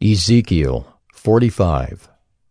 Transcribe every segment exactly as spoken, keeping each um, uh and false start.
Ezekiel forty-five.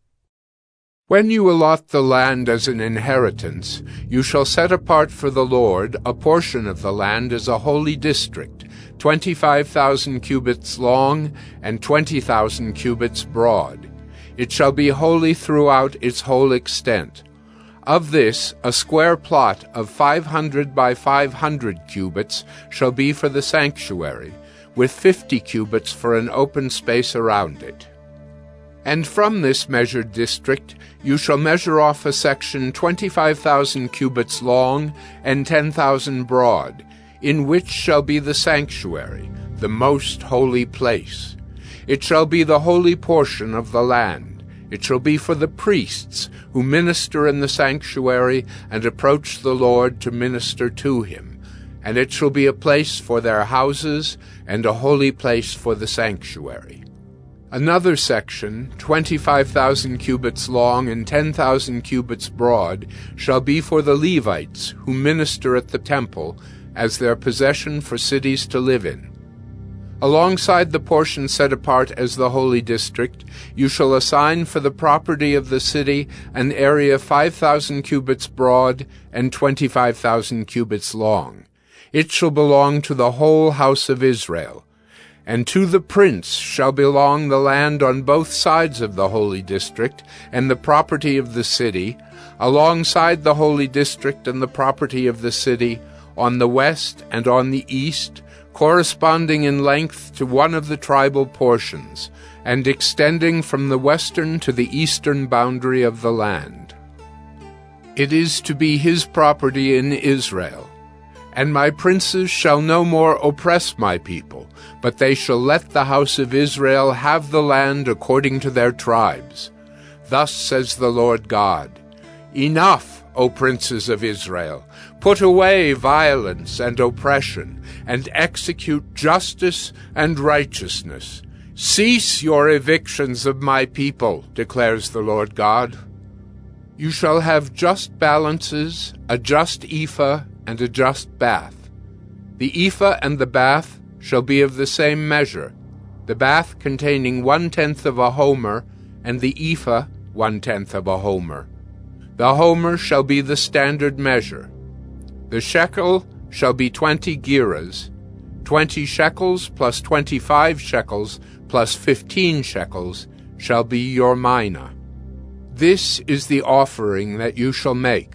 When you allot the land as an inheritance, you shall set apart for the Lord a portion of the land as a holy district, twenty-five thousand cubits long and twenty thousand cubits broad. It shall be holy throughout its whole extent. Of this, a square plot of five hundred by five hundred cubits shall be for the sanctuary, with fifty cubits for an open space around it. And from this measured district you shall measure off a section twenty-five thousand cubits long and ten thousand broad, in which shall be the sanctuary, the most holy place. It shall be the holy portion of the land. It shall be for the priests who minister in the sanctuary and approach the Lord to minister to him. And it shall be a place for their houses and a holy place for the sanctuary. Another section, twenty-five thousand cubits long and ten thousand cubits broad, shall be for the Levites who minister at the temple as their possession for cities to live in. Alongside the portion set apart as the holy district, you shall assign for the property of the city an area five thousand cubits broad and twenty-five thousand cubits long. It shall belong to the whole house of Israel. And to the prince shall belong the land on both sides of the holy district and the property of the city, alongside the holy district and the property of the city, on the west and on the east, corresponding in length to one of the tribal portions, and extending from the western to the eastern boundary of the land. It is to be his property in Israel. And my princes shall no more oppress my people, but they shall let the house of Israel have the land according to their tribes. Thus says the Lord God, Enough, O princes of Israel! Put away violence and oppression, and execute justice and righteousness. Cease your evictions of my people, declares the Lord God. You shall have just balances, a just ephah, and a just bath. The ephah and the bath shall be of the same measure, the bath containing one-tenth of a homer, and the ephah one-tenth of a homer. The homer shall be the standard measure. The shekel shall be twenty gerahs, twenty shekels plus twenty-five shekels plus fifteen shekels shall be your mina. This is the offering that you shall make.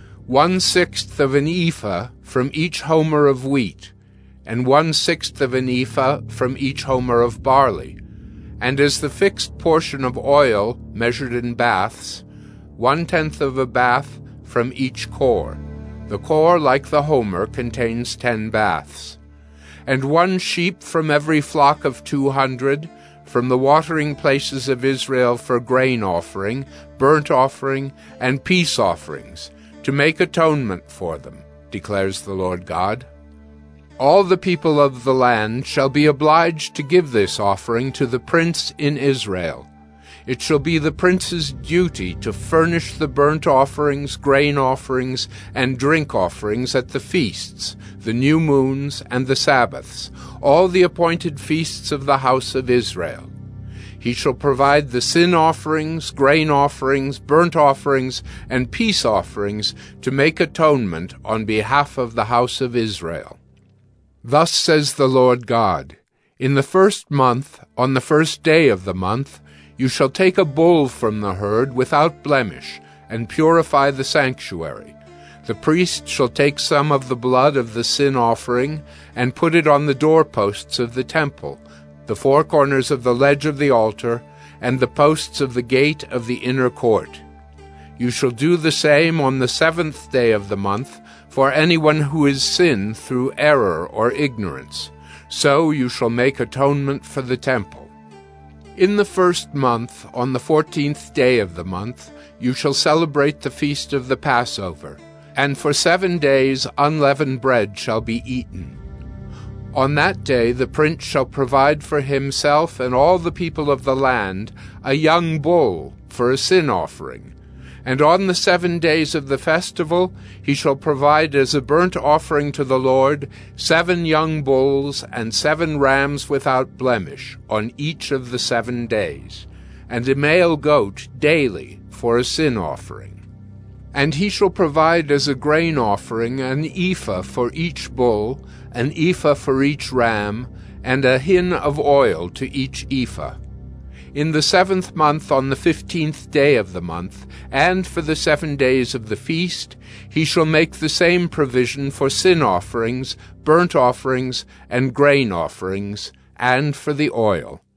One-sixth of an ephah from each homer of wheat, and one-sixth of an ephah from each homer of barley, and as the fixed portion of oil measured in baths, one-tenth of a bath from each core. The core, like the homer, contains ten baths. And one sheep from every flock of two hundred, from the watering places of Israel for grain offering, burnt offering, and peace offerings, to make atonement for them, declares the Lord God. All the people of the land shall be obliged to give this offering to the prince in Israel. It shall be the prince's duty to furnish the burnt offerings, grain offerings, and drink offerings at the feasts, the new moons, and the Sabbaths, all the appointed feasts of the house of Israel. He shall provide the sin offerings, grain offerings, burnt offerings, and peace offerings to make atonement on behalf of the house of Israel. Thus says the Lord God, In the first month, on the first day of the month, you shall take a bull from the herd without blemish, and purify the sanctuary. The priest shall take some of the blood of the sin offering, and put it on the doorposts of the temple, the four corners of the ledge of the altar, and the posts of the gate of the inner court. You shall do the same on the seventh day of the month for anyone who is sinned through error or ignorance. So you shall make atonement for the temple. In the first month, on the fourteenth day of the month, you shall celebrate the feast of the Passover, and for seven days unleavened bread shall be eaten. On that day the prince shall provide for himself and all the people of the land a young bull for a sin offering, And on the seven days of the festival he shall provide as a burnt offering to the Lord seven young bulls and seven rams without blemish on each of the seven days, and a male goat daily for a sin offering. And he shall provide as a grain offering an ephah for each bull, an ephah for each ram, and a hin of oil to each ephah. In the seventh month on the fifteenth day of the month, and for the seven days of the feast, he shall make the same provision for sin offerings, burnt offerings, and grain offerings, and for the oil.